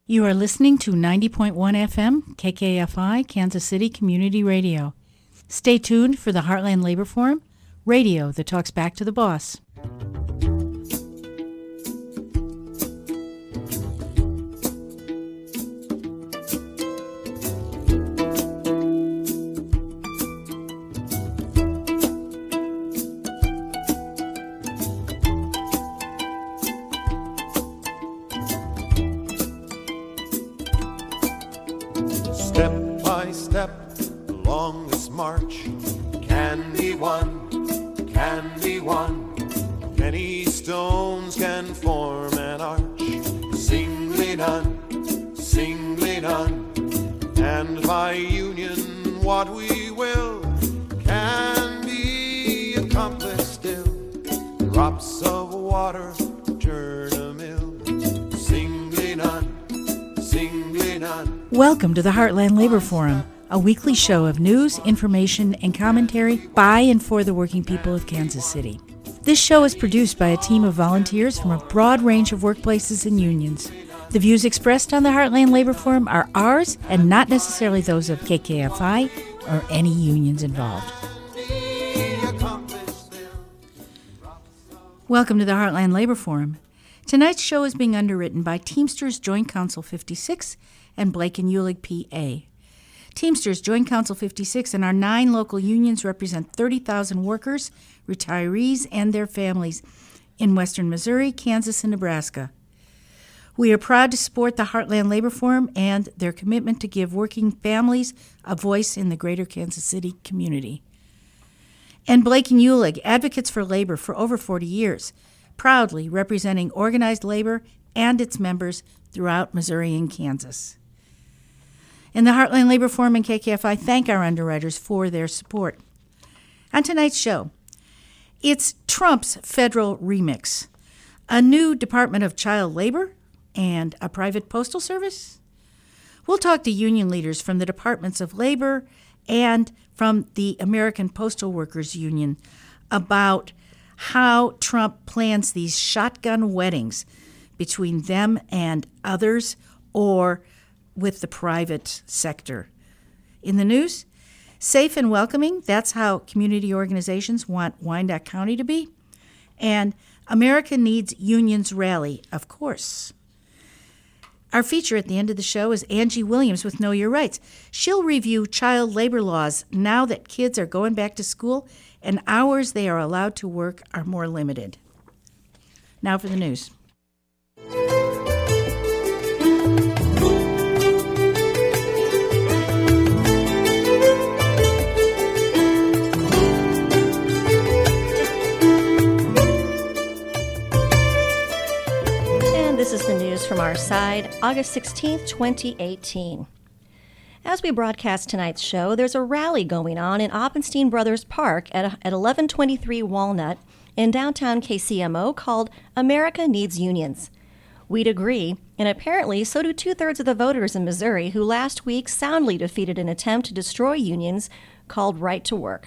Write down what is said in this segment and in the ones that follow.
You are listening to 90.1 FM, KKFI, Kansas City Community Radio. Stay tuned for the Heartland Labor Forum, radio that talks back to the boss. Welcome to the Heartland Labor Forum, a weekly show of news, information, and commentary by and for the working people of Kansas City. This show is produced by a team of volunteers from a broad range of workplaces and unions. The views expressed on the Heartland Labor Forum are ours and not necessarily those of KKFI or any unions involved. Welcome to the Heartland Labor Forum. Tonight's show is being underwritten by Teamsters Joint Council 56 and Blake & Uhlig, PA. Teamsters Joint Council 56 and our 9 local unions represent 30,000 workers, retirees, and their families in western Missouri, Kansas, and Nebraska. We are proud to support the Heartland Labor Forum and their commitment to give working families a voice in the greater Kansas City community. And Blake & Uhlig, advocates for labor for over 40 years, proudly representing organized labor and its members throughout Missouri and Kansas. And the Heartland Labor Forum and KKFI thank our underwriters for their support. On tonight's show, it's Trump's federal remix, a new Department of Child Labor, and a private postal service. We'll talk to union leaders from the Departments of Labor and from the American Postal Workers Union about how Trump plans these shotgun weddings between them and others or with the private sector. In the news, safe and welcoming, that's how community organizations want Wyandotte County to be. And America Needs Unions Rally, of course. Our feature at the end of the show is Angie Williams with Know Your Rights. She'll review child labor laws now that kids are going back to school and hours they are allowed to work are more limited. Now for the news. This is the news from our side, August 16th, 2018. As we broadcast tonight's show, there's a rally going on in Oppenstein Brothers Park at 1123 Walnut in downtown KCMO called America Needs Unions. We'd agree, and apparently so do 2/3 of the voters in Missouri who last week soundly defeated an attempt to destroy unions called Right to Work.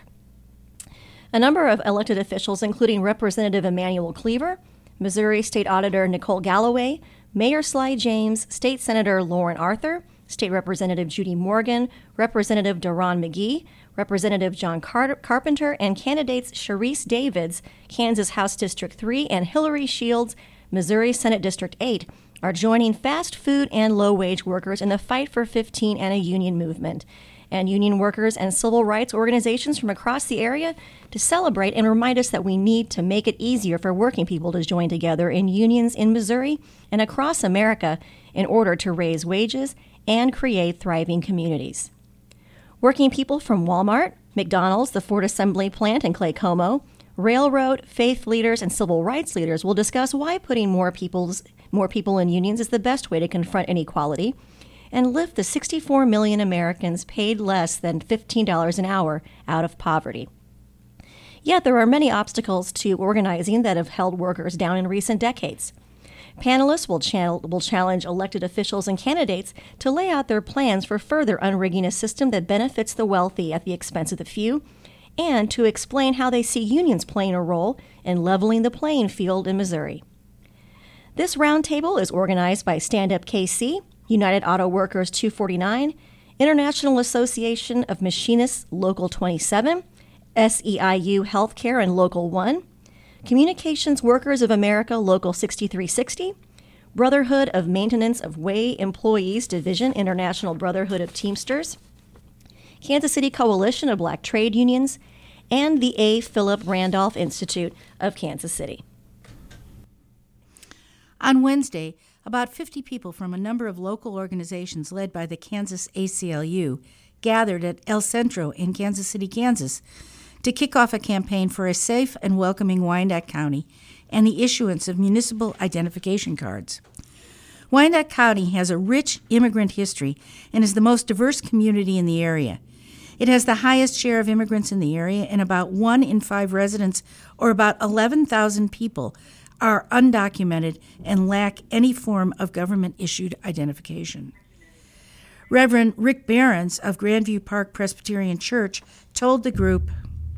A number of elected officials, including Representative Emanuel Cleaver, Missouri State Auditor Nicole Galloway, Mayor Sly James, State Senator Lauren Arthur, State Representative Judy Morgan, Representative Doron McGee, Representative John Carpenter, and candidates Sharice Davids, Kansas House District 3, and Hillary Shields, Missouri Senate District 8, are joining fast food and low-wage workers in the Fight for 15 and a union movement, and union workers and civil rights organizations from across the area to celebrate and remind us that we need to make it easier for working people to join together in unions in Missouri and across America in order to raise wages and create thriving communities. Working people from Walmart, McDonald's, the Ford Assembly Plant in Clay Como, railroad, faith leaders, and civil rights leaders will discuss why putting more people in unions is the best way to confront inequality and lift the 64 million Americans paid less than $15 an hour out of poverty. Yet there are many obstacles to organizing that have held workers down in recent decades. Panelists will challenge elected officials and candidates to lay out their plans for further unrigging a system that benefits the wealthy at the expense of the few, and to explain how they see unions playing a role in leveling the playing field in Missouri. This roundtable is organized by Stand Up KC, United Auto Workers 249, International Association of Machinists Local 27, SEIU Healthcare and Local 1, Communications Workers of America Local 6360, Brotherhood of Maintenance of Way Employees Division International Brotherhood of Teamsters, Kansas City Coalition of Black Trade Unions, and the A. Philip Randolph Institute of Kansas City. On Wednesday, about 50 people from a number of local organizations led by the Kansas ACLU gathered at El Centro in Kansas City, Kansas, to kick off a campaign for a safe and welcoming Wyandotte County and the issuance of municipal identification cards. Wyandotte County has a rich immigrant history and is the most diverse community in the area. It has the highest share of immigrants in the area, and about 1 in 5 residents, or about 11,000 people, are undocumented and lack any form of government-issued identification. Reverend Rick Behrens of Grandview Park Presbyterian Church told the group,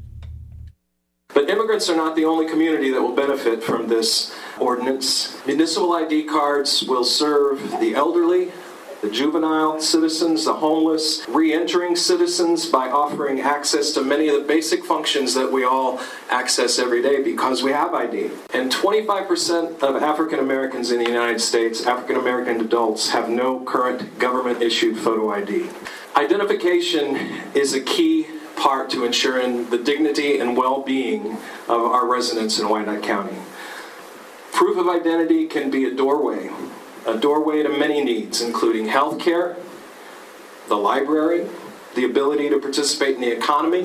"But immigrants are not the only community that will benefit from this ordinance. Municipal ID cards will serve the elderly, the juvenile citizens, the homeless, re-entering citizens by offering access to many of the basic functions that we all access every day because we have ID. And 25% of African Americans in the United States, African American adults, have no current government-issued photo ID. Identification is a key part to ensuring the dignity and well-being of our residents in Wyandotte County. Proof of identity can be a doorway to many needs, including health care, the library, the ability to participate in the economy.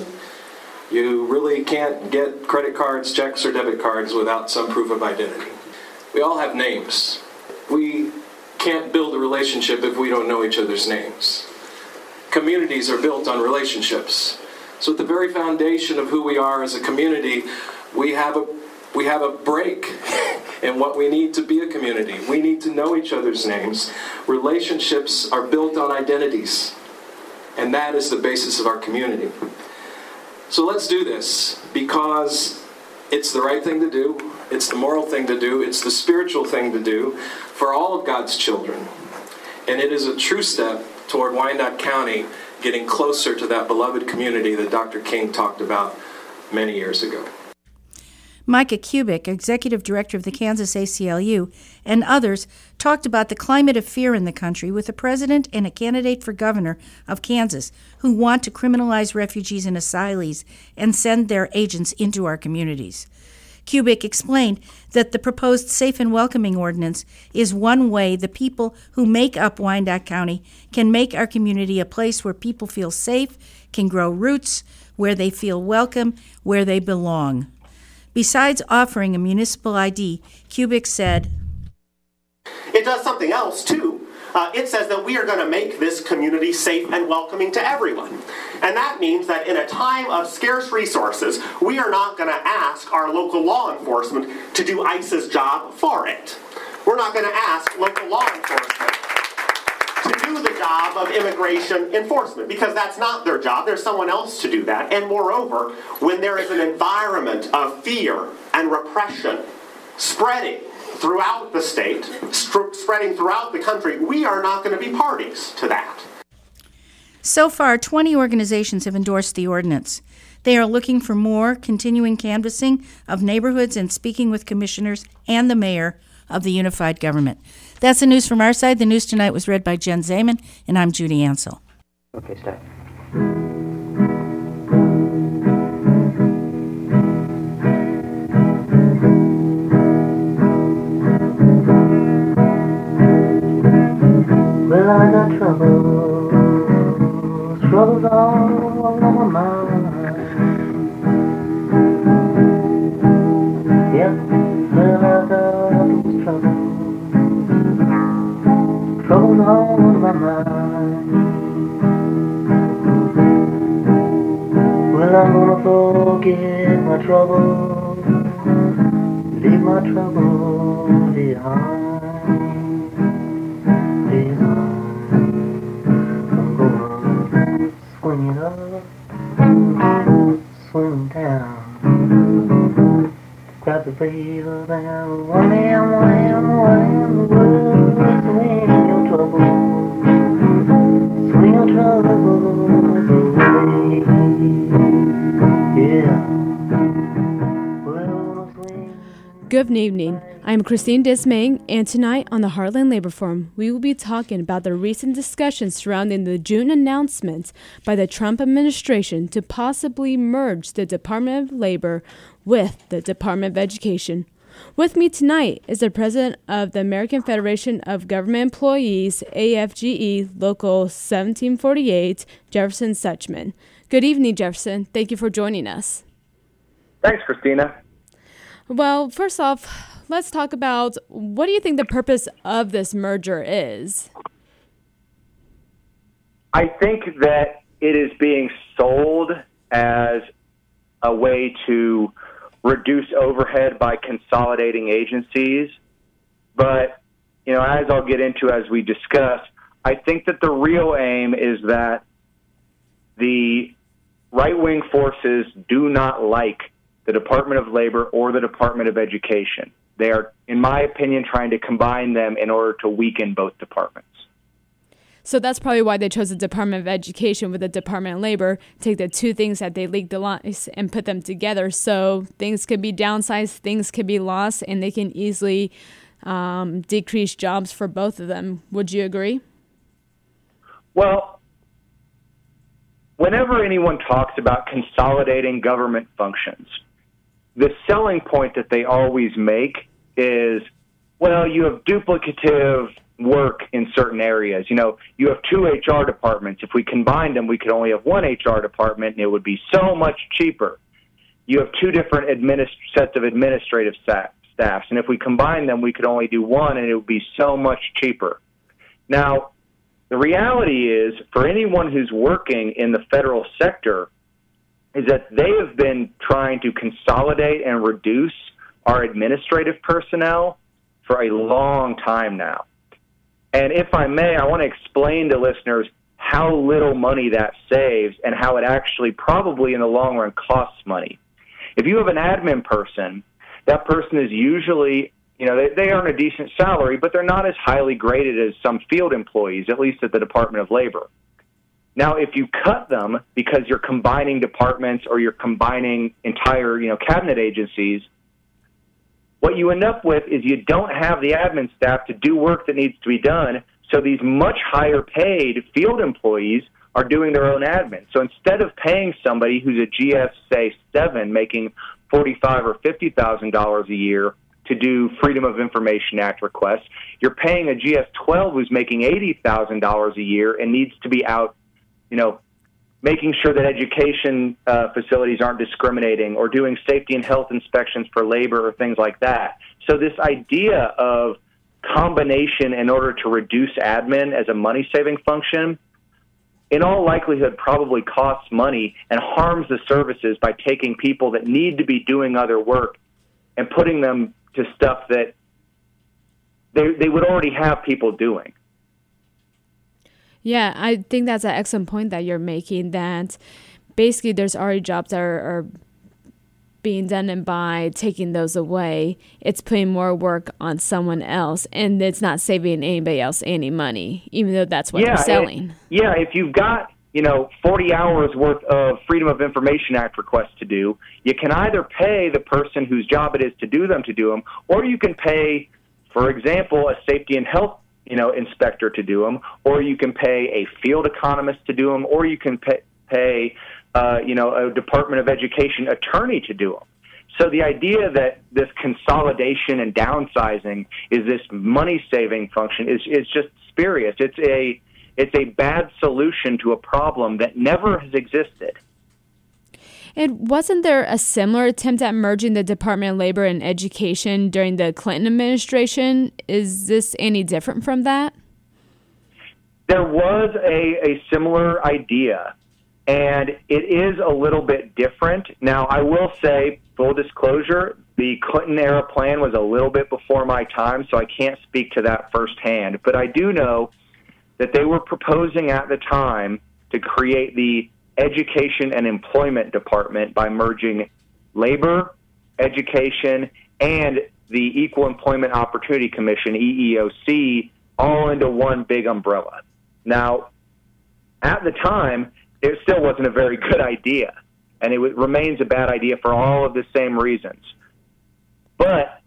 You really can't get credit cards, checks, or debit cards without some proof of identity. We all have names. We can't build a relationship if we don't know each other's names. Communities are built on relationships. So at the very foundation of who we are as a community, we have a break in what we need to be a community. We need to know each other's names. Relationships are built on identities, and that is the basis of our community. So let's do this, because it's the right thing to do, it's the moral thing to do, it's the spiritual thing to do for all of God's children. And it is a true step toward Wyandotte County getting closer to that beloved community that Dr. King talked about many years ago. Micah Kubik, Executive Director of the Kansas ACLU, and others talked about the climate of fear in the country with the president and a candidate for governor of Kansas who want to criminalize refugees and asylees and send their agents into our communities. Kubik explained that the proposed Safe and Welcoming Ordinance is one way the people who make up Wyandotte County can make our community a place where people feel safe, can grow roots, where they feel welcome, where they belong. Besides offering a municipal ID, Kubik said, "It does something else, too. It says that we are going to make this community safe and welcoming to everyone. And that means that in a time of scarce resources, we are not going to ask our local law enforcement to do ICE's job for it. We're not going to ask local law enforcement to do the job of immigration enforcement, because that's not their job. There's someone else to do that. And moreover, when there is an environment of fear and repression spreading throughout the state, spreading throughout the country, we are not going to be parties to that." So far, 20 organizations have endorsed the ordinance. They are looking for more continuing canvassing of neighborhoods and speaking with commissioners and the mayor of the unified government. That's the news from our side. The news tonight was read by Jen Zaman, and I'm Judy Ansell. Okay, start. Well, I got troubles all on my mind. Yeah, well, I got those troubles all on my mind. Well, I'm gonna forget my troubles, leave my troubles behind. I'm going swinging up, swinging down, grab the freedom down, wham, wham, wham, wham, wham, your trouble. Good evening. I'm Christine Dismay, and tonight on the Heartland Labor Forum, we will be talking about the recent discussions surrounding the June announcement by the Trump administration to possibly merge the Department of Labor with the Department of Education. With me tonight is the president of the American Federation of Government Employees, AFGE, Local 1748, Jefferson Suchman. Good evening, Jefferson. Thank you for joining us. Thanks, Christina. Well, first off, let's talk about what do you think the purpose of this merger is? I think that it is being sold as a way to reduce overhead by consolidating agencies. But, as I'll get into as we discuss, I think that the real aim is that the right-wing forces do not like the Department of Labor or the Department of Education. They are, in my opinion, trying to combine them in order to weaken both departments. So that's probably why they chose the Department of Education with the Department of Labor, take the two things that they legalize and put them together so things could be downsized, things could be lost, and they can easily decrease jobs for both of them. Would you agree? Well, whenever anyone talks about consolidating government functions, the selling point that they always make is, well, you have duplicative work in certain areas. You have two HR departments. If we combined them, we could only have one HR department, and it would be so much cheaper. You have two different sets of administrative staffs, and if we combine them, we could only do one, and it would be so much cheaper. Now, the reality is, for anyone who's working in the federal sector, is that they have been trying to consolidate and reduce our administrative personnel for a long time now. And if I may, I want to explain to listeners how little money that saves and how it actually probably in the long run costs money. If you have an admin person, that person is usually, they earn a decent salary, but they're not as highly graded as some field employees, at least at the Department of Labor. Now, if you cut them because you're combining departments or you're combining entire, cabinet agencies, what you end up with is you don't have the admin staff to do work that needs to be done, so these much higher paid field employees are doing their own admin. So instead of paying somebody who's a GS, say, 7, making $45,000 or $50,000 a year to do Freedom of Information Act requests, you're paying a GS 12 who's making $80,000 a year and needs to be out, making sure that education facilities aren't discriminating or doing safety and health inspections for labor or things like that. So this idea of combination in order to reduce admin as a money-saving function, in all likelihood probably costs money and harms the services by taking people that need to be doing other work and putting them to stuff that they would already have people doing. Yeah, I think that's an excellent point that you're making, that basically there's already jobs that are being done, and by taking those away, it's putting more work on someone else, and it's not saving anybody else any money, even though that's what they're selling. If you've got 40 hours worth of Freedom of Information Act requests to do, you can either pay the person whose job it is to do them, or you can pay, for example, a safety and health inspector to do them, or you can pay a field economist to do them, or you can pay a Department of Education attorney to do them. So the idea that this consolidation and downsizing is this money-saving function is just spurious. It's a bad solution to a problem that never has existed. And wasn't there a similar attempt at merging the Department of Labor and Education during the Clinton administration? Is this any different from that? There was a similar idea, and it is a little bit different. Now, I will say, full disclosure, the Clinton-era plan was a little bit before my time, so I can't speak to that firsthand. But I do know that they were proposing at the time to create the Education and Employment Department by merging labor, education, and the Equal Employment Opportunity Commission, EEOC, all into one big umbrella. Now, at the time, it still wasn't a very good idea, and it remains a bad idea for all of the same reasons. But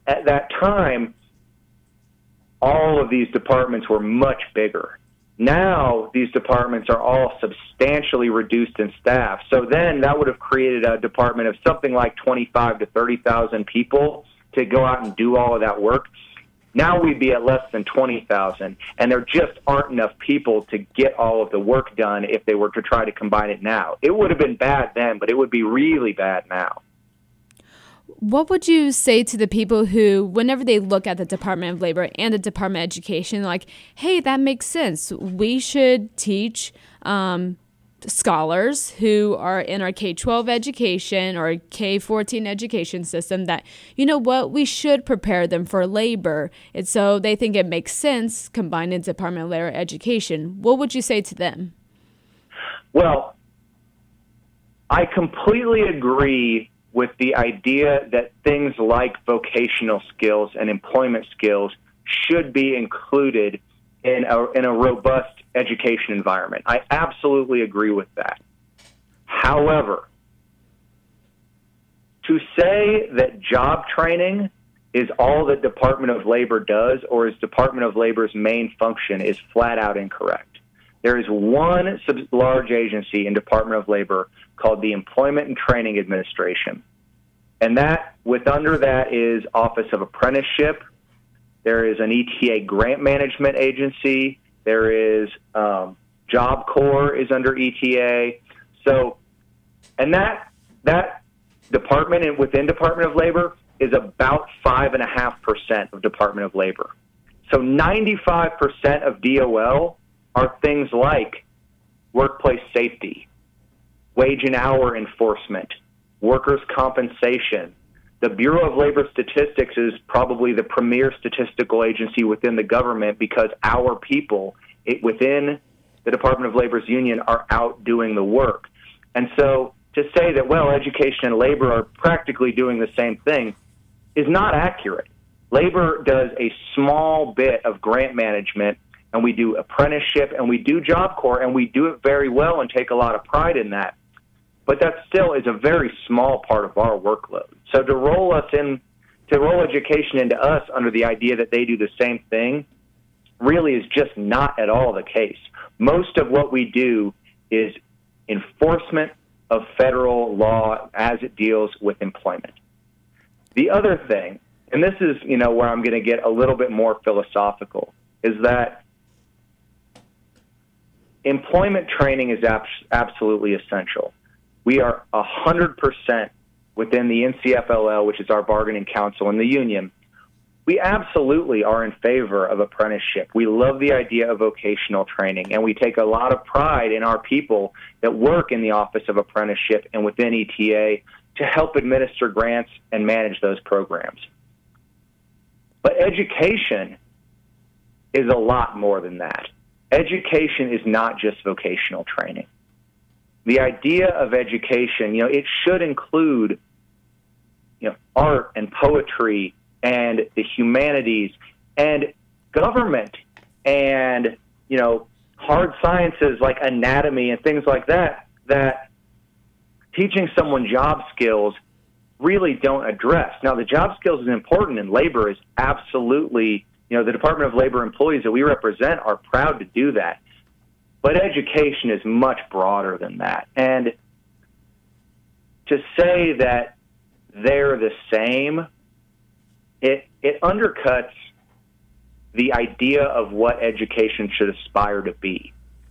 at that time, all of these departments were much bigger. Now, these departments are all substantially reduced in staff. So then that would have created a department of something like 25 to 30,000 people to go out and do all of that work. Now we'd be at less than 20,000, and there just aren't enough people to get all of the work done if they were to try to combine it now. It would have been bad then, but it would be really bad now. What would you say to the people who, whenever they look at the Department of Labor and the Department of Education, like, hey, that makes sense. We should teach scholars who are in our K-12 education or K-14 education system that, you know what, we should prepare them for labor. And so they think it makes sense combining Department of Labor education. What would you say to them? Well, I completely agree with the idea that things like vocational skills and employment skills should be included in a robust education environment. I absolutely agree with that. However, to say that job training is all that Department of Labor does or is Department of Labor's main function is flat out incorrect. There is one large agency in Department of Labor called the Employment and Training Administration. And under that is Office of Apprenticeship. There is an ETA grant management agency. There is Job Corps is under ETA. So, and that department and within Department of Labor is about 5.5% of Department of Labor. So 95% of DOL are things like workplace safety, wage and hour enforcement, workers' compensation. The Bureau of Labor Statistics is probably the premier statistical agency within the government because our people within the Department of Labor's union are out doing the work. And so to say that, well, education and labor are practically doing the same thing is not accurate. Labor does a small bit of grant management, and we do apprenticeship, and we do Job Corps, and we do it very well and take a lot of pride in that. But that still is a very small part of our workload. So to roll education into us under the idea that they do the same thing really is just not at all the case. Most of what we do is enforcement of federal law as it deals with employment. The other thing, and this is, where I'm going to get a little bit more philosophical, is that employment training is absolutely essential. We are 100% within the NCFLL, which is our bargaining council in the union. We absolutely are in favor of apprenticeship. We love the idea of vocational training, and we take a lot of pride in our people that work in the Office of Apprenticeship and within ETA to help administer grants and manage those programs. But education is a lot more than that. Education is not just vocational training. The idea of education, it should include, art and poetry and the humanities and government and, hard sciences like anatomy and things like that teaching someone job skills really don't address. Now, the job skills is important, and labor is absolutely, the Department of Labor employees that we represent are proud to do that. But education is much broader than that. And to say that they're the same, it undercuts the idea of what education should aspire to be.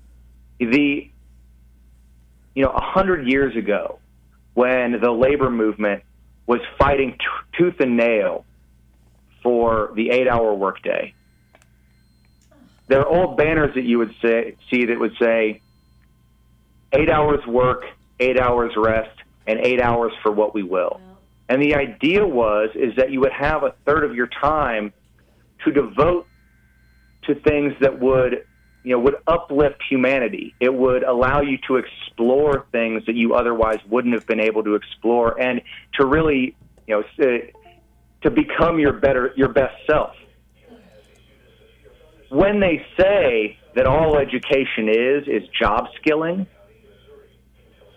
100 years ago, when the labor movement was fighting tooth and nail for the 8-hour workday, there are old banners that you would see that would say 8 hours work, 8 hours rest, and 8 hours for what we will. And the idea is that you would have a third of your time to devote to things that would uplift humanity. It would allow you to explore things that you otherwise wouldn't have been able to explore, and to really, to become your best self. When they say that all education is job skilling,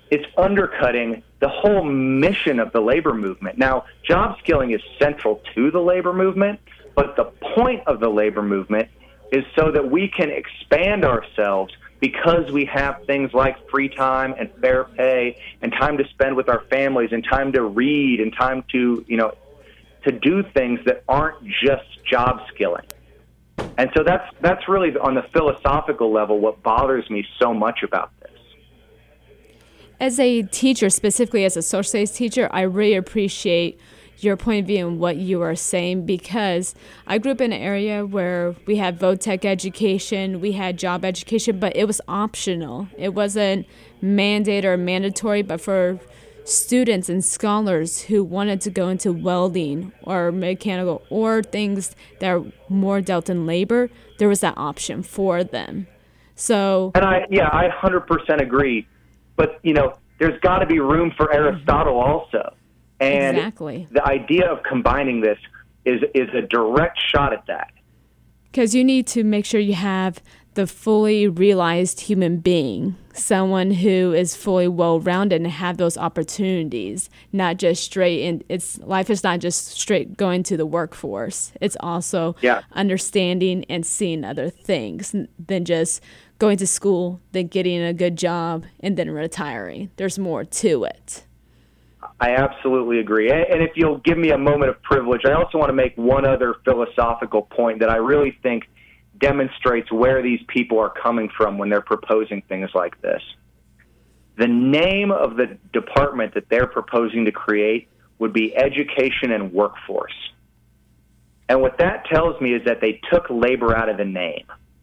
it's undercutting the whole mission of the labor movement. Now, job skilling is central to the labor movement, but the point of the labor movement is so that we can expand ourselves because we have things like free time and fair pay and time to spend with our families and time to read and time to, to do things that aren't just job skilling. And so that's really on the philosophical level what bothers me so much about this. As a teacher, specifically as a social studies teacher, I really appreciate your point of view and what you are saying, because I grew up in an area where we had vo-tech education, we had job education, but it was optional. It wasn't mandated or mandatory, but for students and scholars who wanted to go into welding or mechanical or things that are more dealt in labor, there was that option for them. So, and I 100% agree. But, there's got to be room for Aristotle also. And exactly. The idea of combining this is a direct shot at that. Because you need to make sure you have the fully realized human being, someone who is fully well-rounded and have those opportunities, not just straight in. Life is not just straight going to the workforce. It's also understanding and seeing other things than just going to school, then getting a good job, and then retiring. There's more to it. I absolutely agree. And if you'll give me a moment of privilege, I also want to make one other philosophical point that I really think demonstrates where these people are coming from when they're proposing things like this. The name of the department that they're proposing to create would be Education and Workforce. And what that tells me is that they took labor out of the name.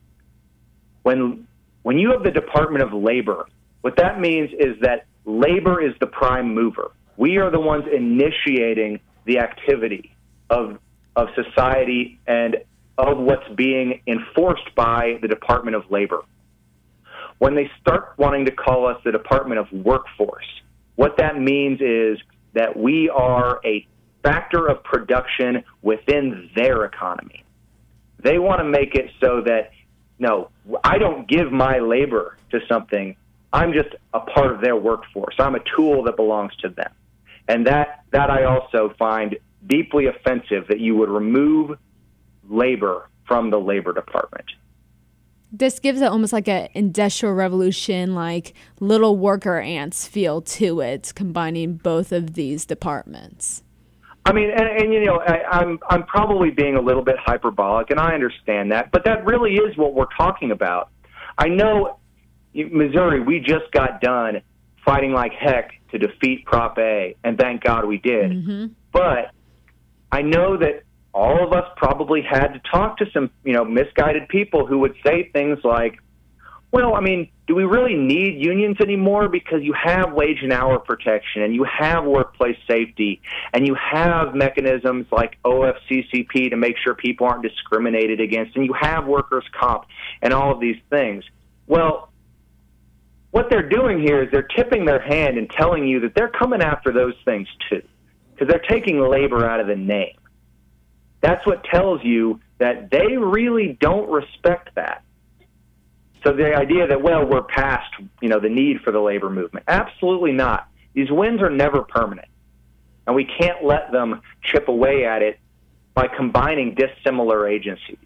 When you have the Department of Labor, what that means is that labor is the prime mover. We are the ones initiating the activity of society and of what's being enforced by the Department of Labor. When they start wanting to call us the Department of Workforce, what that means is that we are a factor of production within their economy. They want to make it so that, no, I don't give my labor to something. I'm just a part of their workforce. I'm a tool that belongs to them. And that I also find deeply offensive, that you would remove labor from the Labor Department. This gives it almost like an industrial revolution, like little worker ants feel to it, combining both of these departments. I mean, I'm probably being a little bit hyperbolic, and I understand that, but that really is what we're talking about. I know, Missouri, we just got done fighting like heck to defeat Prop A, and thank God we did. Mm-hmm. But I know that all of us probably had to talk to some, misguided people who would say things like, well, I mean, do we really need unions anymore? Because you have wage and hour protection, and you have workplace safety, and you have mechanisms like OFCCP to make sure people aren't discriminated against, and you have workers' comp and all of these things. Well, what they're doing here is they're tipping their hand and telling you that they're coming after those things too, because they're taking labor out of the name. That's what tells you that they really don't respect that. So the idea that, well, we're past, the need for the labor movement. Absolutely not. These wins are never permanent. And we can't let them chip away at it by combining dissimilar agencies.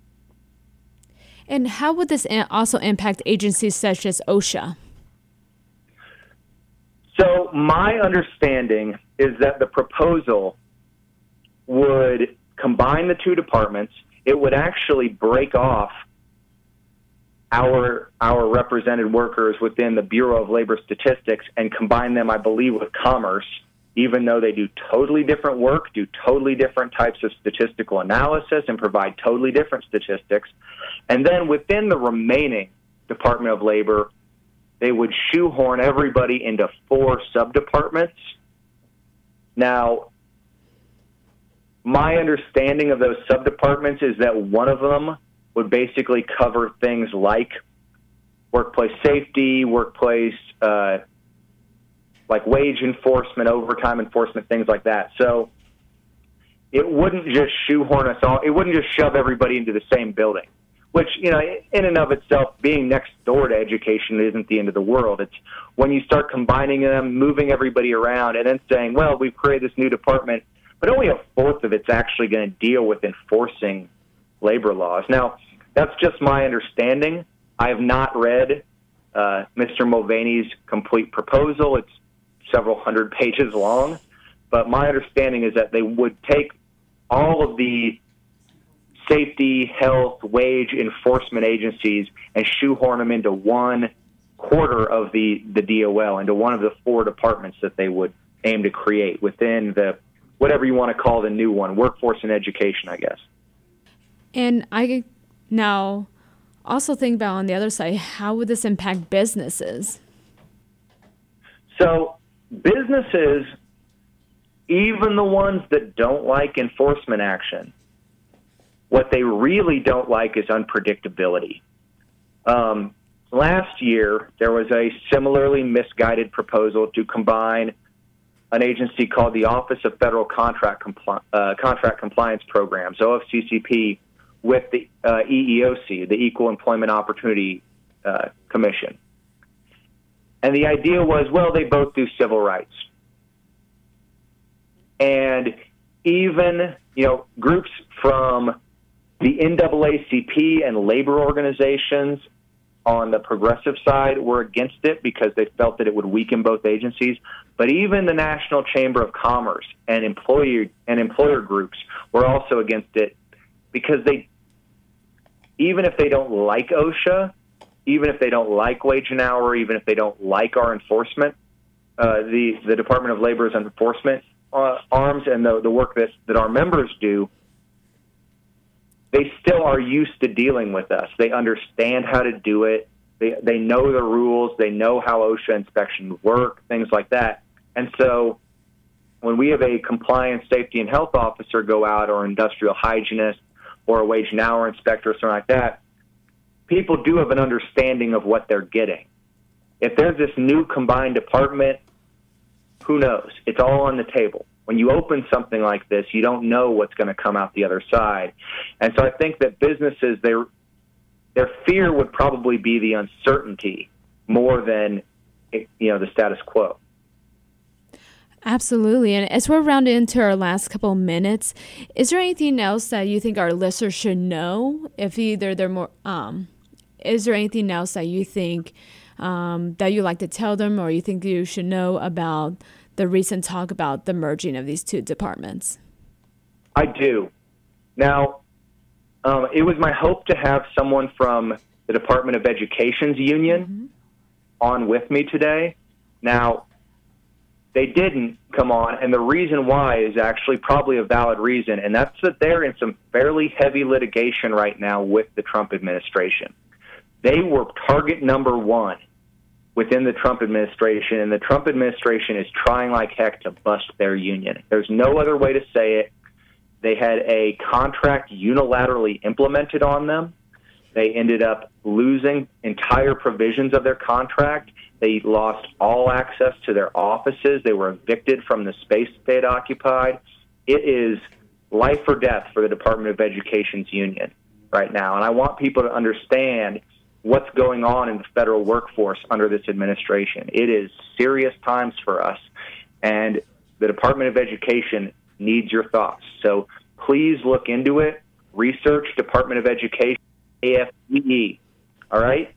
And how would this also impact agencies such as OSHA? So my understanding is that the proposal would combine the two departments. It would actually break off our represented workers within the Bureau of Labor Statistics and combine them, I believe, with Commerce, even though they do totally different work, do totally different types of statistical analysis, and provide totally different statistics. And then within the remaining Department of Labor, they would shoehorn everybody into 4 sub-departments. Now, my understanding of those sub-departments is that one of them would basically cover things like workplace safety, workplace like wage enforcement, overtime enforcement, things like that. So it wouldn't just shoehorn us all. It wouldn't just shove everybody into the same building. which, in and of itself, being next door to education isn't the end of the world. It's when you start combining them, moving everybody around, and then saying, well, we've created this new department, but only a fourth of it's actually going to deal with enforcing labor laws. Now, that's just my understanding. I have not read Mr. Mulvaney's complete proposal. It's several hundred pages long, but my understanding is that they would take all of the safety, health, wage enforcement agencies and shoehorn them into one quarter of the DOL, into one of the four departments that they would aim to create within the, whatever you want to call the new one, workforce and education, I guess. And I now also think about on the other side, how would this impact businesses? So businesses, even the ones that don't like enforcement action, what they really don't like is unpredictability. Last year, there was a similarly misguided proposal to combine an agency called the Office of Federal Contract Compliance Programs, OFCCP, with the EEOC, the Equal Employment Opportunity Commission. And the idea was, well, they both do civil rights. And even, groups from the NAACP and labor organizations on the progressive side were against it because they felt that it would weaken both agencies. But even the National Chamber of Commerce and employer groups were also against it because even if they don't like OSHA, even if they don't like wage and hour, even if they don't like our enforcement, the Department of Labor's enforcement arms and the work that our members do, they still are used to dealing with us. They understand how to do it. They know the rules. They know how OSHA inspections work, things like that. And so when we have a compliance, safety, and health officer go out, or industrial hygienist, or a wage and hour inspector, or something like that, people do have an understanding of what they're getting. If there's this new combined department, who knows? It's all on the table. When you open something like this, you don't know what's going to come out the other side. And so I think that businesses, their fear would probably be the uncertainty more than, the status quo. Absolutely. And as we're rounding into our last couple of minutes, is there anything else that you think our listeners should know? If either they're more, is there anything else that you think that you like to tell them, or you think you should know about the recent talk about the merging of these two departments? I do. Now, it was my hope to have someone from the Department of Education's union on with me today. Now, they didn't come on, and the reason why is actually probably a valid reason, and that's that they're in some fairly heavy litigation right now with the Trump administration. They were target number one within the Trump administration, and the Trump administration is trying like heck to bust their union. There's no other way to say it. They had a contract unilaterally implemented on them. They ended up losing entire provisions of their contract. They lost all access to their offices. They were evicted from the space they had occupied. It is life or death for the Department of Education's union right now. And I want people to understand what's going on in the federal workforce under this administration. It is serious times for us, and the Department of Education needs your thoughts. So please look into it. Research Department of Education, AFGE. All right?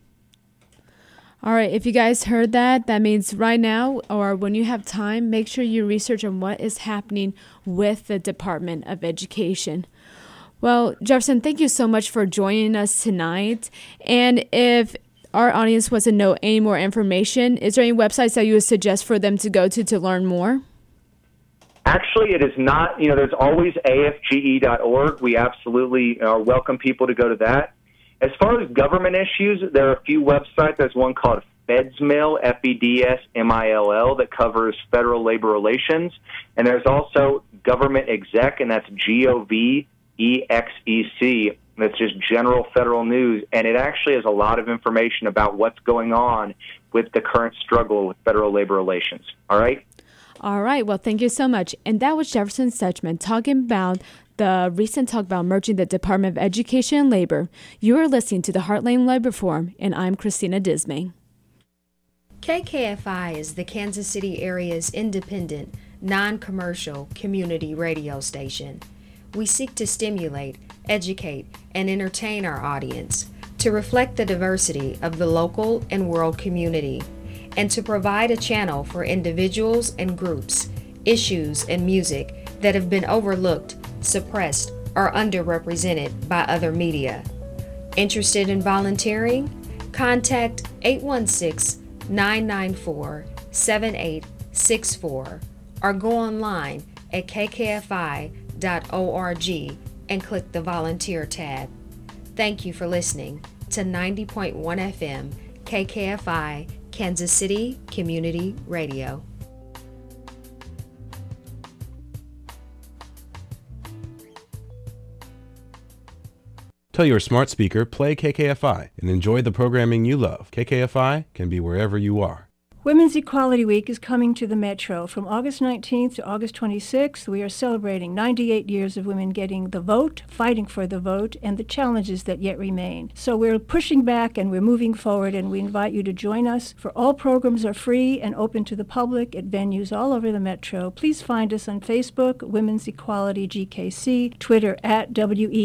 All right, if you guys heard that, that means right now, or when you have time, make sure you research on what is happening with the Department of Education. Well, Jefferson, thank you so much for joining us tonight. And if our audience wants to know any more information, is there any websites that you would suggest for them to go to learn more? Actually, it is not. There's always afge.org. We absolutely welcome people to go to that. As far as government issues, there are a few websites. There's one called FEDSMILL, FEDSMILL, that covers federal labor relations. And there's also Government Exec, and that's GOVEXEC. That's just general federal news. And it actually has a lot of information about what's going on with the current struggle with federal labor relations. All right? All right. Well, thank you so much. And that was Jefferson Suchman talking about the recent talk about merging the Department of Education and Labor. You are listening to the Heartland Labor Forum, and I'm Christina Dismay. KKFI is the Kansas City area's independent, non-commercial community radio station. We seek to stimulate, educate, and entertain our audience, to reflect the diversity of the local and world community, and to provide a channel for individuals and groups, issues, and music that have been overlooked, suppressed, or underrepresented by other media. Interested in volunteering? Contact 816-994-7864 or go online at kkfi.org and click the volunteer tab. Thank you for listening to 90.1 FM KKFI Kansas City Community Radio. Tell your smart speaker, play KKFI, and enjoy the programming you love. KKFI can be wherever you are. Women's Equality Week is coming to the Metro. From August 19th to August 26th, we are celebrating 98 years of women getting the vote, fighting for the vote, and the challenges that yet remain. So we're pushing back and we're moving forward, and we invite you to join us. For all programs are free and open to the public at venues all over the Metro. Please find us on Facebook, Women's Equality GKC, Twitter at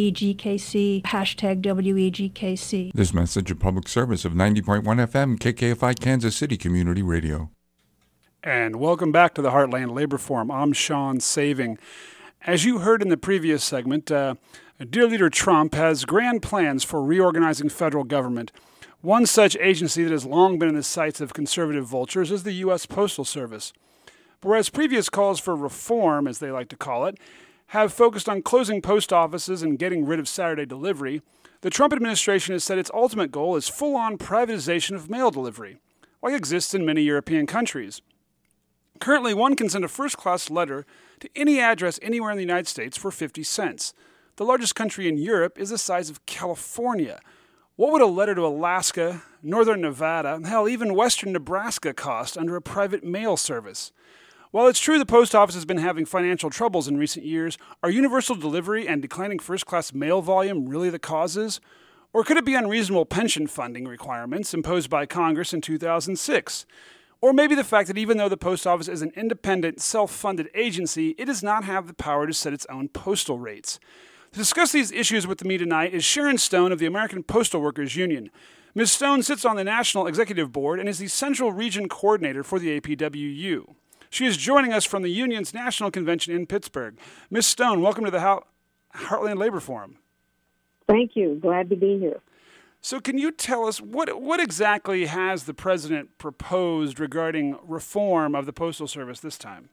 WEGKC, hashtag WEGKC. This message of public service of 90.1 FM KKFI Kansas City Community Radio. And welcome back to the Heartland Labor Forum. I'm Sean Saving. As you heard in the previous segment, Dear Leader Trump has grand plans for reorganizing federal government. One such agency that has long been in the sights of conservative vultures is the U.S. Postal Service. Whereas previous calls for reform, as they like to call it, have focused on closing post offices and getting rid of Saturday delivery, the Trump administration has said its ultimate goal is full-on privatization of mail delivery, like exists in many European countries. Currently, one can send a first-class letter to any address anywhere in the United States for 50 cents. The largest country in Europe is the size of California. What would a letter to Alaska, northern Nevada, and hell, even western Nebraska cost under a private mail service? While it's true the post office has been having financial troubles in recent years, are universal delivery and declining first-class mail volume really the causes? Or could it be unreasonable pension funding requirements imposed by Congress in 2006? Or maybe the fact that even though the post office is an independent, self-funded agency, it does not have the power to set its own postal rates. To discuss these issues with me tonight is Sharon Stone of the American Postal Workers Union. Ms. Stone sits on the National Executive Board and is the Central Region Coordinator for the APWU. She is joining us from the union's national convention in Pittsburgh. Ms. Stone, welcome to the Heartland Labor Forum. Thank you. Glad to be here. So can you tell us what exactly has the president proposed regarding reform of the Postal Service this time?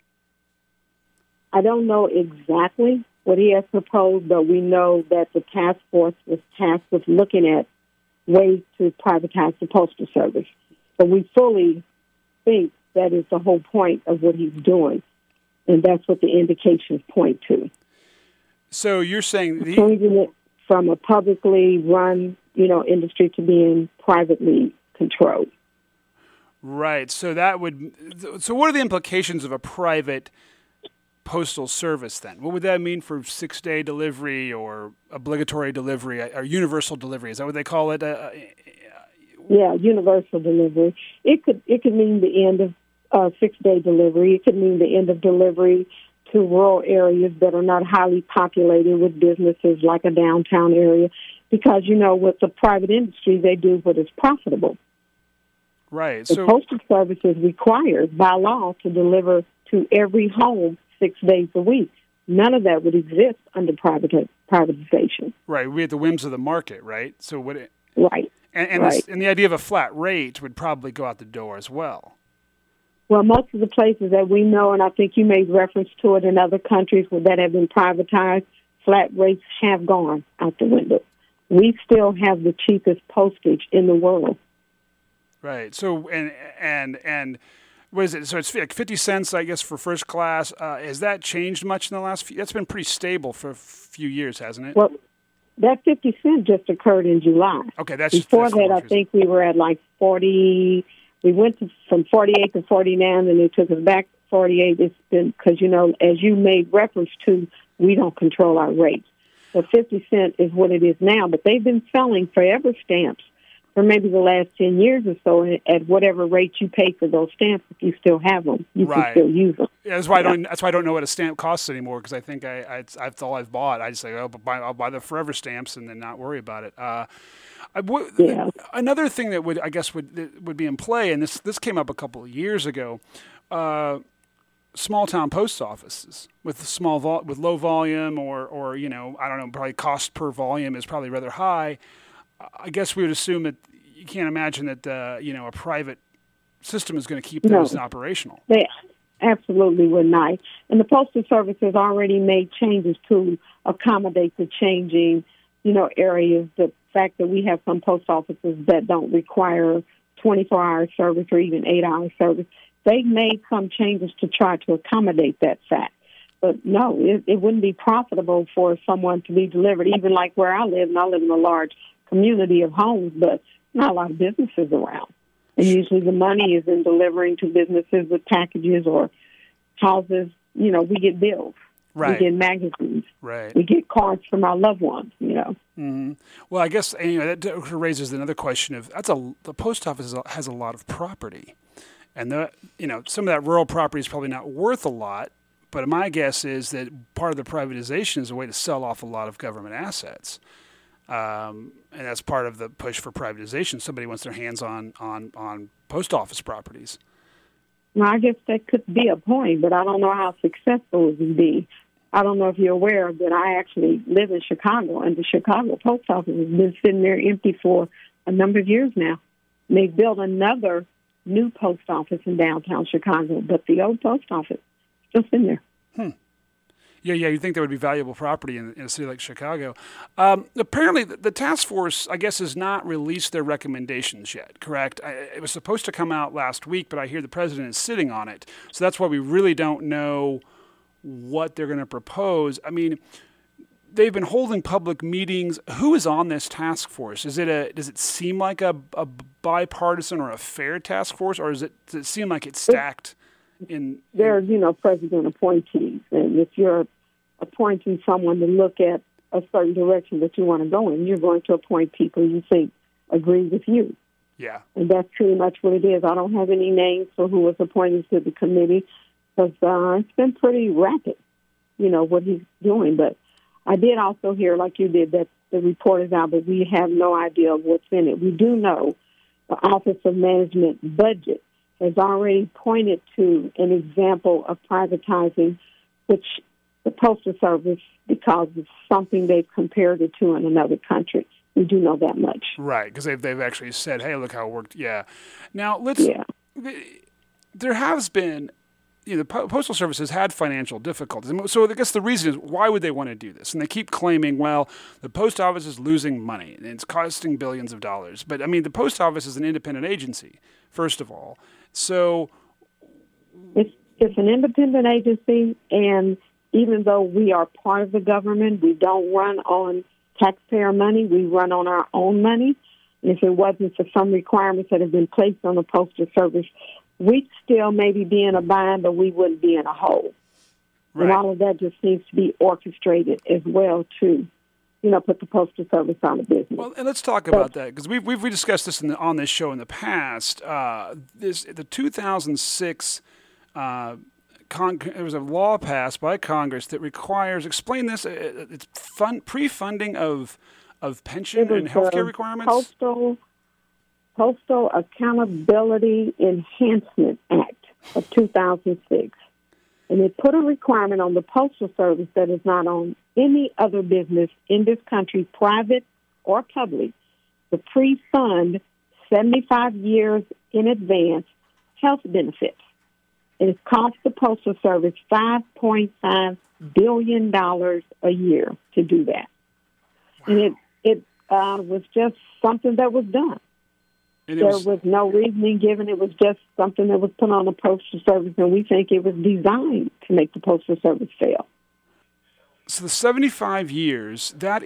I don't know exactly what he has proposed, but we know that the task force was tasked with looking at ways to privatize the Postal Service. So we fully think that is the whole point of what he's doing, and that's what the indications point to. So you're saying changing it from a publicly run, industry to being privately controlled. Right. So what are the implications of a private postal service then? What would that mean for 6-day delivery or obligatory delivery or universal delivery? Is that what they call it? Yeah, universal delivery. It could mean the end of 6-day delivery. It could mean the end of delivery to rural areas that are not highly populated with businesses like a downtown area, because, with the private industry, they do what is profitable. Right. The Postal Service is required by law to deliver to every home 6 days a week. None of that would exist under privatization. Right. We at the whims of the market, right? So right. And right. And the idea of a flat rate would probably go out the door as well. Well, most of the places that we know, and I think you made reference to it in other countries that have been privatized, flat rates have gone out the window. We still have the cheapest postage in the world. Right. So, and what is it? So it's like 50 cents, I guess, for first class. Has that changed much in the last few? That's been pretty stable for a few years, hasn't it? Well, that 50 cent just occurred in July. Okay, that's before that. I think we were at like 40. We went from 48 to 49, and they took us back to 48. It's been because, as you made reference to, We don't control our rates. So 50 cents is what it is now, but they've been selling forever stamps for maybe the last 10 years or so at whatever rate you pay for those stamps. If you still have them, you can still use them. Yeah, that's why I don't know what a stamp costs anymore, because I think that's all I've bought. I just say, I'll buy the forever stamps and then not worry about it. Another thing that would be in play, and this came up a couple of years ago, small town post offices with with low volume or I don't know, probably cost per volume is probably rather high. I guess we would assume that you can't imagine that a private system is going to keep those operational. They absolutely would not. And the Postal Service has already made changes to accommodate the changing, areas. The fact that we have some post offices that don't require 24-hour service or even 8-hour service, they've made some changes to try to accommodate that fact. But no, it wouldn't be profitable for someone to be delivered, even like where I live, and I live in a large community of homes, but not a lot of businesses around. And usually the money is in delivering to businesses with packages or houses. We get bills. Right. We get magazines. Right. We get cards from our loved ones, Mm-hmm. Well, I guess that raises another question of the post office has a lot of property. And some of that rural property is probably not worth a lot, but my guess is that part of the privatization is a way to sell off a lot of government assets. And that's part of the push for privatization. Somebody wants their hands on post office properties. Well, I guess that could be a point, but I don't know how successful it would be. I don't know if you're aware that I actually live in Chicago, and the Chicago post office has been sitting there empty for a number of years now. And they've built another new post office in downtown Chicago, but the old post office is still sitting there. Yeah, you'd think that would be valuable property in a city like Chicago. Apparently, the task force, I guess, has not released their recommendations yet, correct? It was supposed to come out last week, but I hear the president is sitting on it. So that's why we really don't know what they're going to propose. I mean, they've been holding public meetings. Who is on this task force? Does it seem like a bipartisan or a fair task force, or does it seem like it's stacked? There are, president appointees, and if you're appointing someone to look at a certain direction that you want to go in, you're going to appoint people you think agree with you. Yeah. And that's pretty much what it is. I don't have any names for who was appointed to the committee because it's been pretty rapid, what he's doing. But I did also hear, like you did, that the report is out, but we have no idea of what's in it. We do know the Office of Management budget has already pointed to an example of privatizing, which the Postal Service, because it's something they've compared it to in another country. We do know that much. Right, because they've actually said, hey, look how it worked. Yeah. Now, there has been, the Postal Service has had financial difficulties. So I guess the reason is, why would they want to do this? And they keep claiming, well, the post office is losing money and it's costing billions of dollars. But, the post office is an independent agency, first of all. So it's an independent agency, and even though we are part of the government, we don't run on taxpayer money. We run on our own money. And if it wasn't for some requirements that have been placed on the Postal Service, we'd still maybe be in a bind, but we wouldn't be in a hole. Right. And all of that just seems to be orchestrated as well to, put the Postal Service out of business. Well, and let's talk about that, because we've discussed this on this show in the past. The 2006 there was a law passed by Congress that requires, explain this, it's pre-funding of pension and healthcare requirements? Postal Accountability Enhancement Act of 2006. And it put a requirement on the Postal Service that is not on any other business in this country, private or public, to pre-fund 75 years in advance health benefits. And it cost the Postal Service $5.5 billion a year to do that. Wow. And it was just something that was done. There was no reasoning given. It was just something that was put on the Postal Service, and we think it was designed to make the Postal Service fail. So the 75 years, that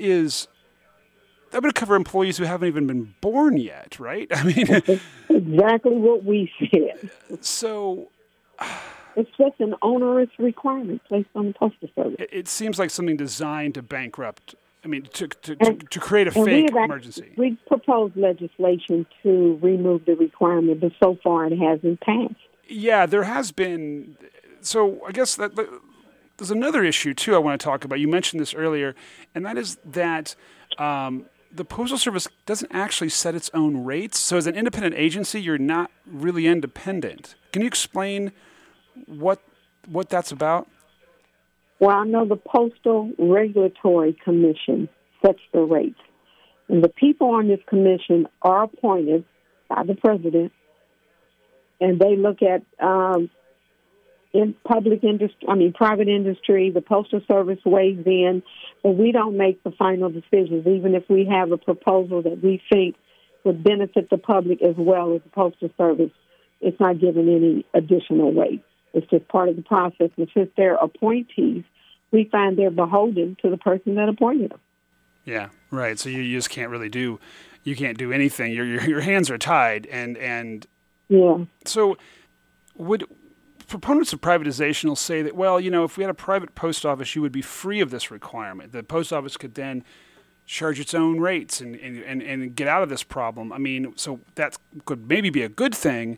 would cover employees who haven't even been born yet, right? Exactly what we said. So It's just an onerous requirement placed on the Postal Service. It seems like something designed to bankrupt. I mean, to create a fake emergency. We proposed legislation to remove the requirement, but so far it hasn't passed. Yeah, there has been. So I guess that there's another issue too I want to talk about. You mentioned this earlier, and that is that the Postal Service doesn't actually set its own rates. So as an independent agency, you're not really independent. Can you explain what that's about? Well, I know the Postal Regulatory Commission sets the rates. And the people on this commission are appointed by the president, and they look at in private industry, the Postal Service weighs in, but we don't make the final decisions, even if we have a proposal that we think would benefit the public as well as the Postal Service. It's not given any additional weight. It's just part of the process. And since they're appointees, we find they're beholden to the person that appointed them. Yeah, right. So you just can't really do anything. Your hands are tied, and yeah. So would proponents of privatization will say that, well, if we had a private post office, you would be free of this requirement. The post office could then charge its own rates and get out of this problem. I mean, so that could maybe be a good thing.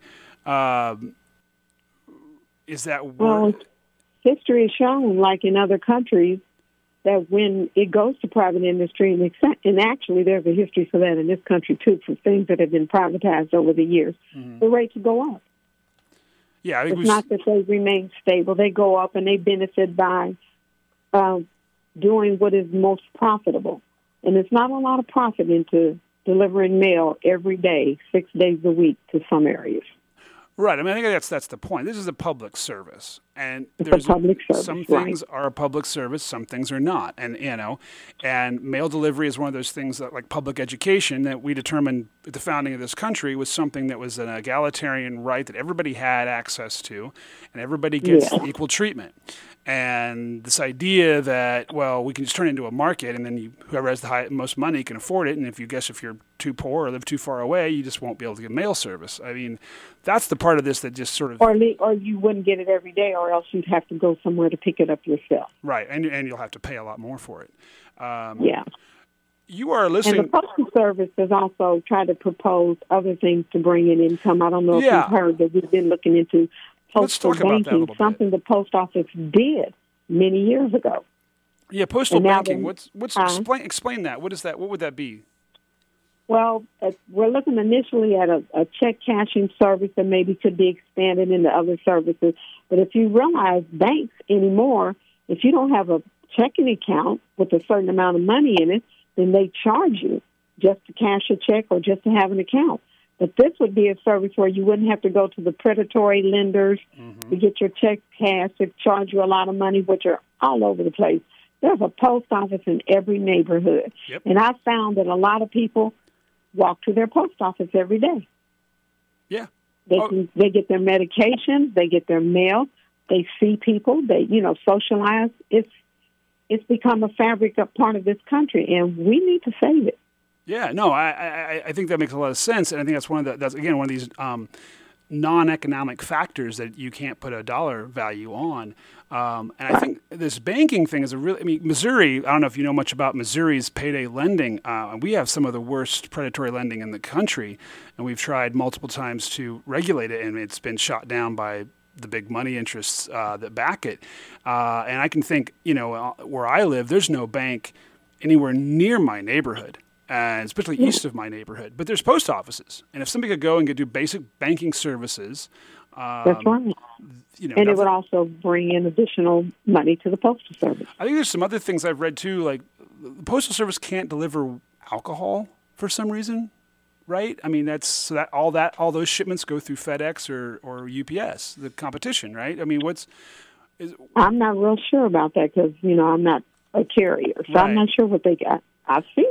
Is that well? History has shown, like in other countries, that when it goes to private industry, and actually there's a history for that in this country too, for things that have been privatized over the years, the rates go up. Yeah, it's not that they remain stable; they go up, and they benefit by doing what is most profitable. And it's not a lot of profit into delivering mail every day, 6 days a week to some areas. Right. I mean, I think that's the point. This is a public service, and some things are a public service, some things are not, and mail delivery is one of those things that, like public education, that we determined at the founding of this country was something that was an egalitarian right that everybody had access to, and everybody gets equal treatment. And this idea that, well, we can just turn it into a market, and then whoever has the most money can afford it. And if you're too poor or live too far away, you just won't be able to get mail service. I mean, that's the part of this that just sort of... Or you wouldn't get it every day, or else you'd have to go somewhere to pick it up yourself. Right, and you'll have to pay a lot more for it. Yeah. You are listening... And the Postal Service has also tried to propose other things to bring in income. I don't know if you've heard that we've been looking into postal banking, something the post office did many years ago. Yeah, postal banking. Explain that. What is that? What would that be? Well, we're looking initially at a check cashing service that maybe could be expanded into other services. But if you realize banks anymore, if you don't have a checking account with a certain amount of money in it, then they charge you just to cash a check or just to have an account. But this would be a service where you wouldn't have to go to the predatory lenders to get your check cashed, to charge you a lot of money, which are all over the place. There's a post office in every neighborhood. Yep. And I found that a lot of people walk to their post office every day. Yeah. They get their medications, they get their mail, they see people, they socialize. It's become a part of this country, and we need to save it. Yeah, no, I think that makes a lot of sense, and I think that's one of these non-economic factors that you can't put a dollar value on. And I think this banking thing is Missouri, I don't know if you know much about Missouri's payday lending. We have some of the worst predatory lending in the country, and we've tried multiple times to regulate it, and it's been shot down by the big money interests that back it. And I can think, where I live, there's no bank anywhere near my neighborhood. And especially east of my neighborhood. But there's post offices. And if somebody could go and do basic banking services... that's right. And it would also bring in additional money to the Postal Service. I think there's some other things I've read, too, like the Postal Service can't deliver alcohol for some reason, right? I mean, all those shipments go through FedEx or UPS, the competition, right? I mean, I'm not real sure about that because, I'm not a carrier. So I'm not sure what they got. I've seen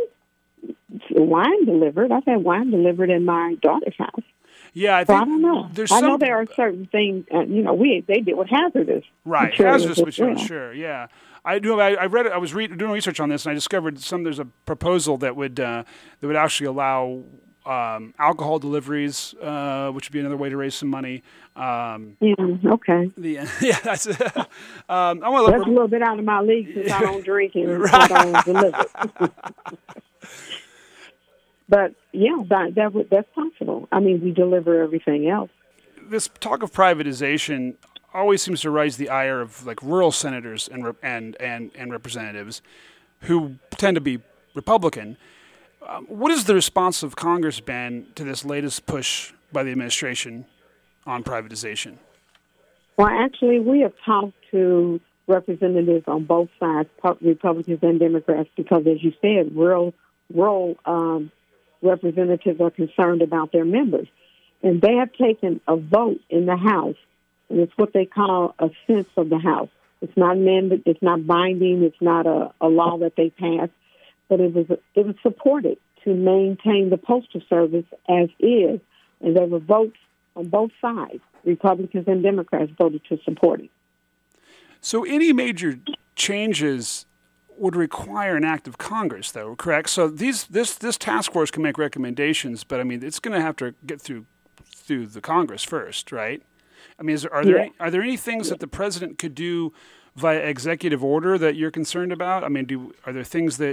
wine delivered. I've had wine delivered in my daughter's house. Yeah, I think I don't know. I know there are certain things. They deal with hazardous. Right, hazardous materials. Sure. Yeah, I do. I read it. I was doing research on this, and I discovered there's a proposal that would actually allow alcohol deliveries, which would be another way to raise some money. Okay. That's that's a little bit out of my league since I don't drink and I don't deliver. But that's possible. I mean, we deliver everything else. This talk of privatization always seems to raise the ire of like rural senators and representatives who tend to be Republican. What has the response of Congress been to this latest push by the administration on privatization? Well, actually, we have talked to representatives on both sides, Republicans and Democrats, because, as you said, rural representatives are concerned about their members. And they have taken a vote in the House, and it's what they call a sense of the House. It's not amended, it's not binding, it's not a law that they passed, but it was supported to maintain the Postal Service as is, and there were votes on both sides. Republicans and Democrats voted to support it. So any major changes would require an act of Congress, though, correct? So this task force can make recommendations, but I mean, it's going to have to get through the Congress first, right? I mean, are there any things that the president could do via executive order that you're concerned about? I mean, are there things that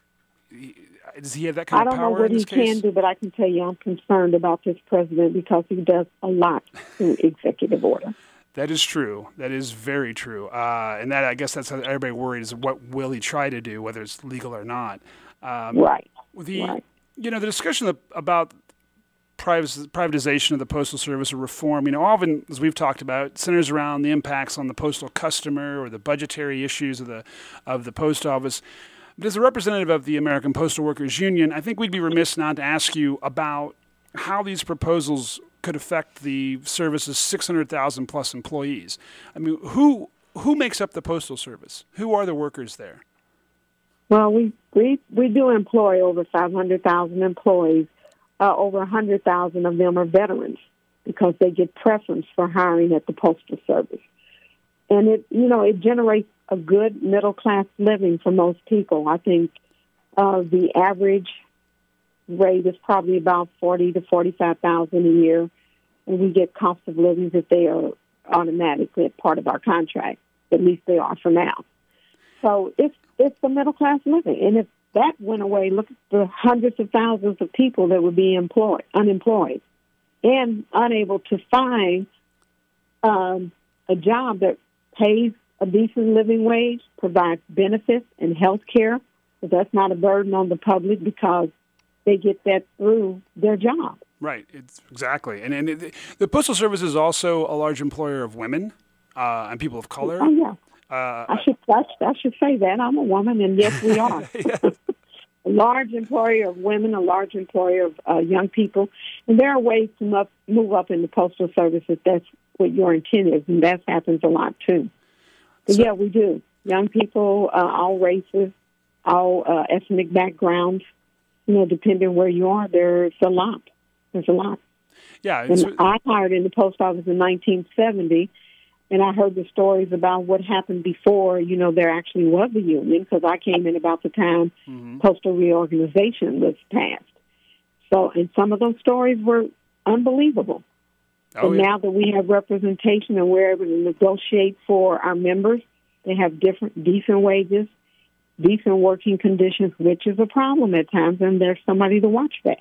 does he have that kind of power in this case? I don't know what he can do, but I can tell you I'm concerned about this president because he does a lot through executive order. That is true. That is very true. And that, I guess that's how everybody worries, what will he try to do, whether it's legal or not. Right. The discussion about privatization of the Postal Service or reform, often, as we've talked about, centers around the impacts on the postal customer or the budgetary issues of the post office. But as a representative of the American Postal Workers Union, I think we'd be remiss not to ask you about how these proposals could affect the service's 600,000 plus employees. I mean, who makes up the Postal Service? Who are the workers there? Well, we do employ over 500,000 employees. Over 100,000 of them are veterans because they get preference for hiring at the Postal Service. And it generates a good middle-class living for most people. I think the average rate is probably about $40,000 to $45,000 a year, and we get cost of living that they are automatically a part of our contract. At least they are for now. So it's the middle-class living. And if that went away, look at the hundreds of thousands of people that would be unemployed and unable to find a job that pays a decent living wage, provides benefits and health care. But that's not a burden on the public because they get that through their job. Right, exactly. And the Postal Service is also a large employer of women and people of color. Oh, yeah. I should say that. I'm a woman, and yes, we are. A large employer of women, a large employer of young people. And there are ways to move up in the Postal Service if that's what your intent is, and that happens a lot, too. But, yeah, we do. Young people, all races, all ethnic backgrounds, depending where you are, there's a lot. There's a lot. Yeah. And I hired in the post office in 1970, and I heard the stories about what happened before, there actually was a union, because I came in about the time postal reorganization was passed. So, and some of those stories were unbelievable. But now that we have representation and we're able to negotiate for our members, they have decent wages, decent working conditions, which is a problem at times, and there's somebody to watch that.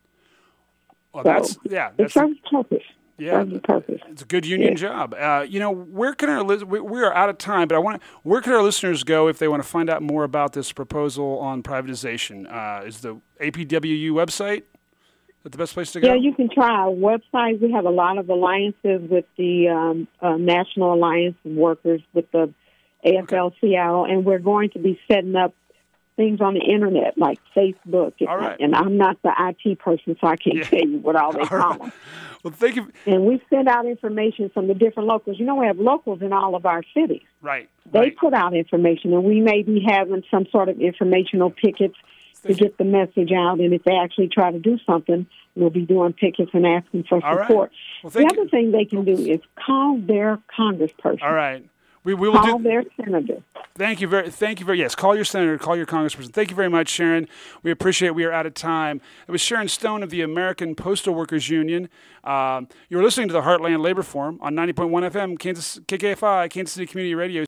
Well, so it serves purpose. Yeah, it's a good union job. Where can we are out of time, but where can our listeners go if they want to find out more about this proposal on privatization? Is the APWU website the best place to go? Yeah, you can try our website. We have a lot of alliances with the National Alliance of Workers, with the AFL-CIO, and we're going to be setting up things on the internet like Facebook. All right. And I'm not the IT person, so I can't tell you what all they call them. Well, thank you. And we send out information from the different locals. We have locals in all of our cities. Right. They put out information, and we may be having some sort of informational pickets to get the message out. And if they actually try to do something, we'll be doing pickets and asking for support. Well, the other thing they can do is call their congressperson. All right. We will call their senator. Thank you very. Yes, call your senator, call your congressperson. Thank you very much, Sharon. We appreciate it. We are out of time. It was Sharon Stone of the American Postal Workers Union. You're listening to the Heartland Labor Forum on 90.1 FM, Kansas KKFI, Kansas City Community Radio.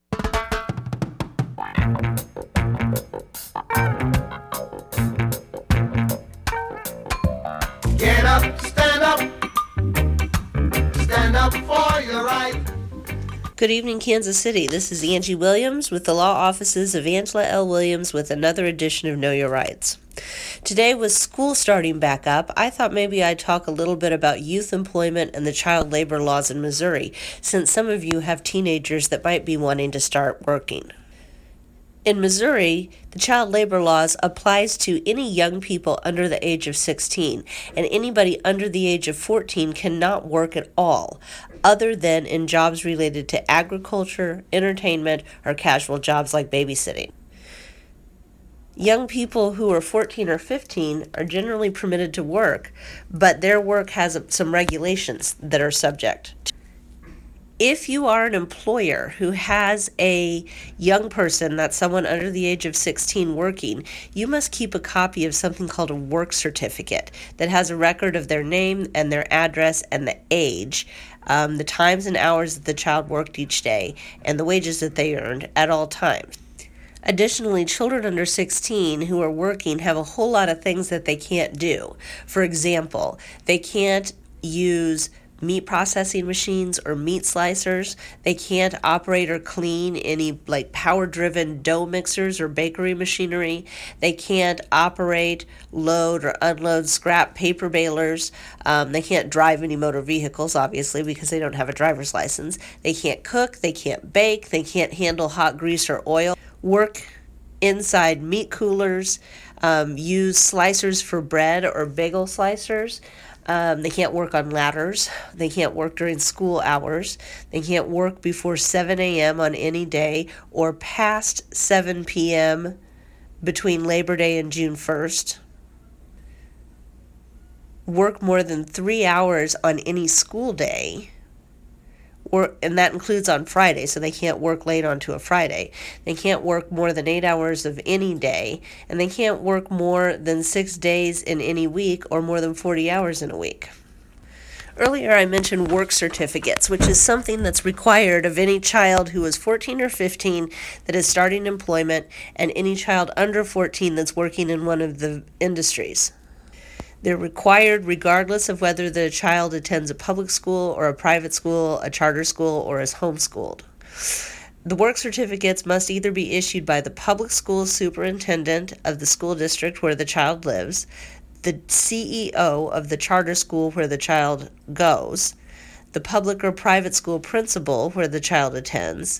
Get up, stand up for your right. Good evening, Kansas City. This is Angie Williams with the law offices of Angela L. Williams with another edition of Know Your Rights. Today, with school starting back up, I thought maybe I'd talk a little bit about youth employment and the child labor laws in Missouri, since some of you have teenagers that might be wanting to start working. In Missouri, the child labor laws applies to any young people under the age of 16, and anybody under the age of 14 cannot work at all, other than in jobs related to agriculture, entertainment, or casual jobs like babysitting. Young people who are 14 or 15 are generally permitted to work, but their work has some regulations that are subject. If you are an employer who has a young person, that's someone under the age of 16 working, you must keep a copy of something called a work certificate that has a record of their name and their address and the age, the times and hours that the child worked each day, and the wages that they earned at all times. Additionally, children under 16 who are working have a whole lot of things that they can't do. For example, they can't use meat processing machines or meat slicers. They can't operate or clean any power-driven dough mixers or bakery machinery. They can't operate, load, or unload scrap paper balers. They can't drive any motor vehicles, obviously, because they don't have a driver's license. They can't cook. They can't bake. They can't handle hot grease or oil. Work inside meat coolers. Use slicers for bread or bagel slicers. They can't work on ladders. They can't work during school hours. They can't work before 7 a.m. on any day or past 7 p.m. between Labor Day and June 1st. Work more than 3 hours on any school day, and that includes on Friday, so they can't work late onto a Friday. They can't work more than 8 hours of any day, and they can't work more than 6 days in any week or more than 40 hours in a week. Earlier I mentioned work certificates, which is something that's required of any child who is 14 or 15 that is starting employment, and any child under 14 that's working in one of the industries. They're required regardless of whether the child attends a public school or a private school, a charter school, or is homeschooled. The work certificates must either be issued by the public school superintendent of the school district where the child lives, the CEO of the charter school where the child goes, the public or private school principal where the child attends,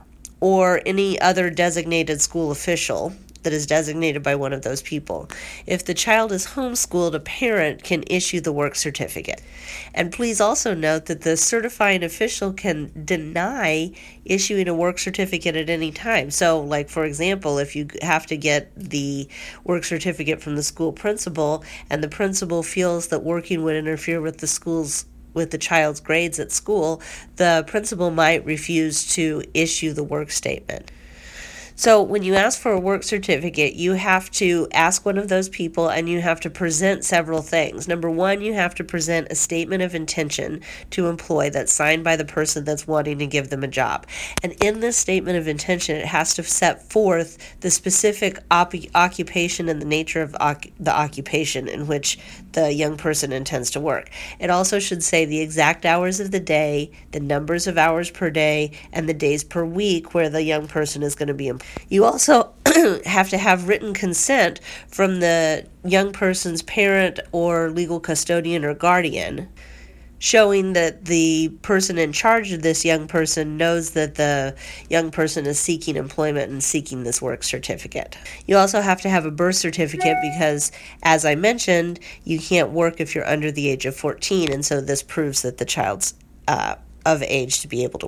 or any other designated school official that is designated by one of those people. If the child is homeschooled, a parent can issue the work certificate. And please also note that the certifying official can deny issuing a work certificate at any time. So, like, for example, if you have to get the work certificate from the school principal and the principal feels that working would interfere with the child's grades at school, the principal might refuse to issue the work statement. So when you ask for a work certificate, you have to ask one of those people and you have to present several things. Number one, you have to present a statement of intention to employ that's signed by the person that's wanting to give them a job. And in this statement of intention, it has to set forth the specific occupation and the nature of the occupation in which the young person intends to work. It also should say the exact hours of the day, the numbers of hours per day, and the days per week where the young person is going to be employed. You also have to have written consent from the young person's parent or legal custodian or guardian, showing that the person in charge of this young person knows that the young person is seeking employment and seeking this work certificate. You also have to have a birth certificate because, as I mentioned, you can't work if you're under the age of 14, and so this proves that the child's of age to be able to work.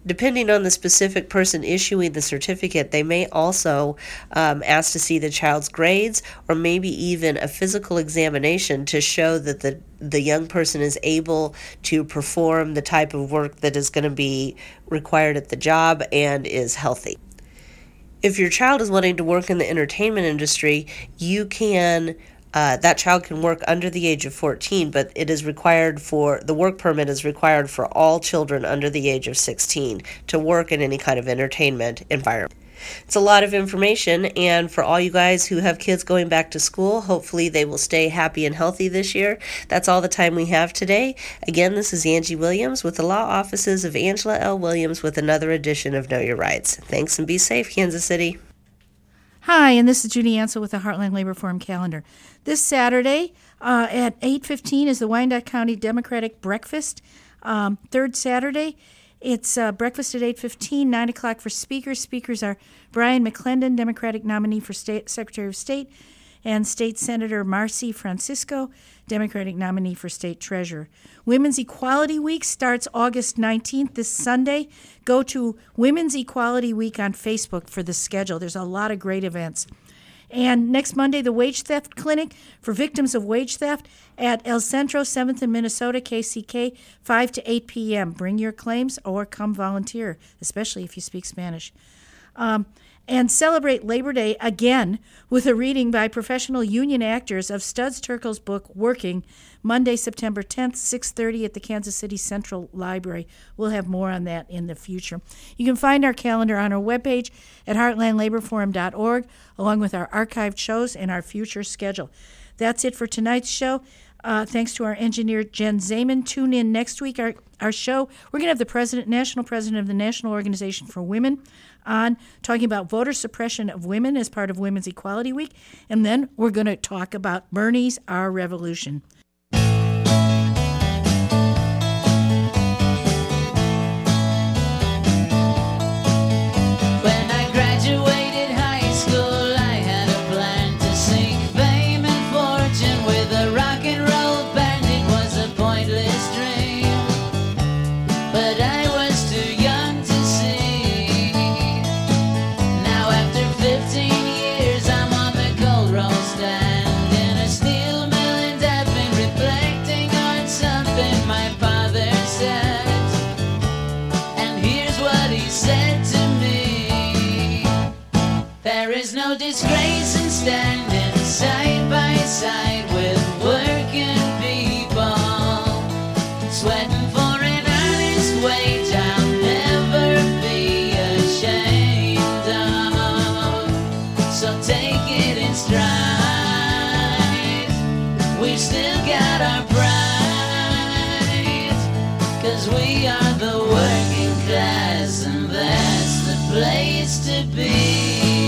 Depending on the specific person issuing the certificate, they may also ask to see the child's grades or maybe even a physical examination to show that the young person is able to perform the type of work that is going to be required at the job and is healthy. If your child is wanting to work in the entertainment industry, you can that child can work under the age of 14, but it is required the work permit is required for all children under the age of 16 to work in any kind of entertainment environment. It's a lot of information, and for all you guys who have kids going back to school, hopefully they will stay happy and healthy this year. That's all the time we have today. Again, this is Angie Williams with the law offices of Angela L. Williams with another edition of Know Your Rights. Thanks and be safe, Kansas City. Hi, and this is Judy Ansel with the Heartland Labor Forum calendar. This Saturday at 8:15 is the Wyandotte County Democratic Breakfast. Third Saturday, it's breakfast at 8:15, 9 o'clock for speakers. Speakers are Brian McClendon, Democratic nominee for Secretary of State, and State Senator Marcy Francisco, Democratic nominee for State Treasurer. Women's Equality Week starts August 19th, this Sunday. Go to Women's Equality Week on Facebook for the schedule. There's a lot of great events. And next Monday, the Wage Theft Clinic for victims of wage theft at El Centro, 7th in Minnesota, KCK, 5 to 8 p.m. Bring your claims or come volunteer, especially if you speak Spanish. And celebrate Labor Day again with a reading by professional union actors of Studs Terkel's book, Working, Monday, September 10th, 6:30 at the Kansas City Central Library. We'll have more on that in the future. You can find our calendar on our webpage at heartlandlaborforum.org, along with our archived shows and our future schedule. That's it for tonight's show. Thanks to our engineer, Jen Zeman. Tune in next week. Our show, we're going to have the national president of the National Organization for Women on, talking about voter suppression of women as part of Women's Equality Week. And then we're going to talk about Bernie's Our Revolution. No disgrace in standing side by side with working people, sweating for an honest wage I'll never be ashamed of. So take it in stride, we've still got our pride, 'cause we are the working class and that's the place to be.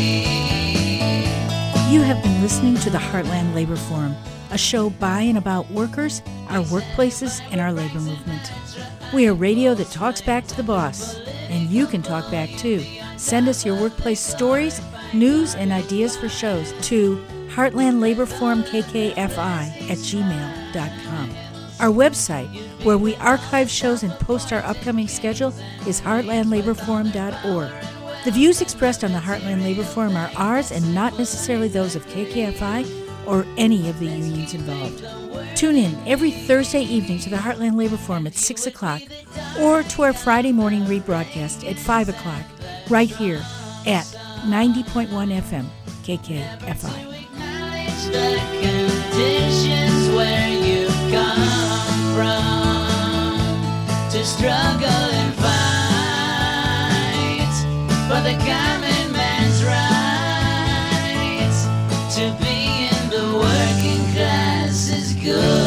You have been listening to the Heartland Labor Forum, a show by and about workers, our workplaces, and our labor movement. We are radio that talks back to the boss, and you can talk back too. Send us your workplace stories, news, and ideas for shows to heartlandlaborforumkkfi@gmail.com. Our website, where we archive shows and post our upcoming schedule, is heartlandlaborforum.org. The views expressed on the Heartland Labor Forum are ours and not necessarily those of KKFI or any of the unions involved. Tune in every Thursday evening to the Heartland Labor Forum at 6 o'clock or to our Friday morning rebroadcast at 5 o'clock right here at 90.1 FM KKFI. The conditions where you come from to struggle and fight for the common man's rights, to be in the working class is good.